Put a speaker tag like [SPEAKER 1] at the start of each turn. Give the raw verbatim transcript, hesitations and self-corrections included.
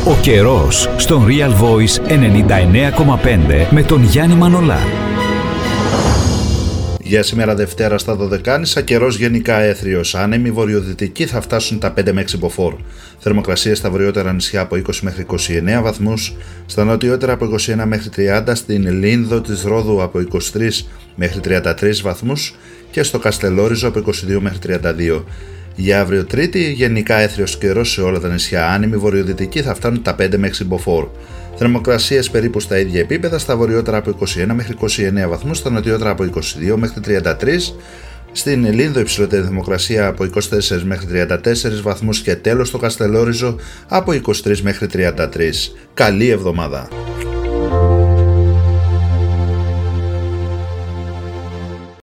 [SPEAKER 1] Ο καιρός στον Real Voice ενενήντα εννέα κόμμα πέντε με τον Γιάννη Μανολά.
[SPEAKER 2] Για σήμερα Δευτέρα στα Δωδεκάνησα, καιρός γενικά έθριος, άνεμοι βορειοδυτικοί θα φτάσουν τα πέντε με έξι μποφόρ. Θερμοκρασία στα βορειότερα νησιά από είκοσι μέχρι είκοσι εννέα βαθμούς, στα νοτιότερα από είκοσι ένα μέχρι τριάντα, στην Λίνδο της Ρόδου από είκοσι τρεις μέχρι τριάντα τρεις βαθμούς και στο Καστελόριζο από είκοσι δύο μέχρι τριάντα δύο. Για αύριο Τρίτη, γενικά έθριος καιρός σε όλα τα νησιά, άνεμοι βορειοδυτικοί θα φτάνουν τα πέντε με έξι μποφόρ. Θερμοκρασίες περίπου στα ίδια επίπεδα, στα βορειότερα από είκοσι ένα μέχρι είκοσι εννέα βαθμούς, στα νοτιότερα από είκοσι δύο μέχρι τριάντα τρεις, στην Λίνδο υψηλότερη θερμοκρασία από είκοσι τέσσερα μέχρι τριάντα τέσσερα βαθμούς και τέλος στο Καστελόριζο από είκοσι τρεις μέχρι τριάντα τρεις. Καλή εβδομάδα!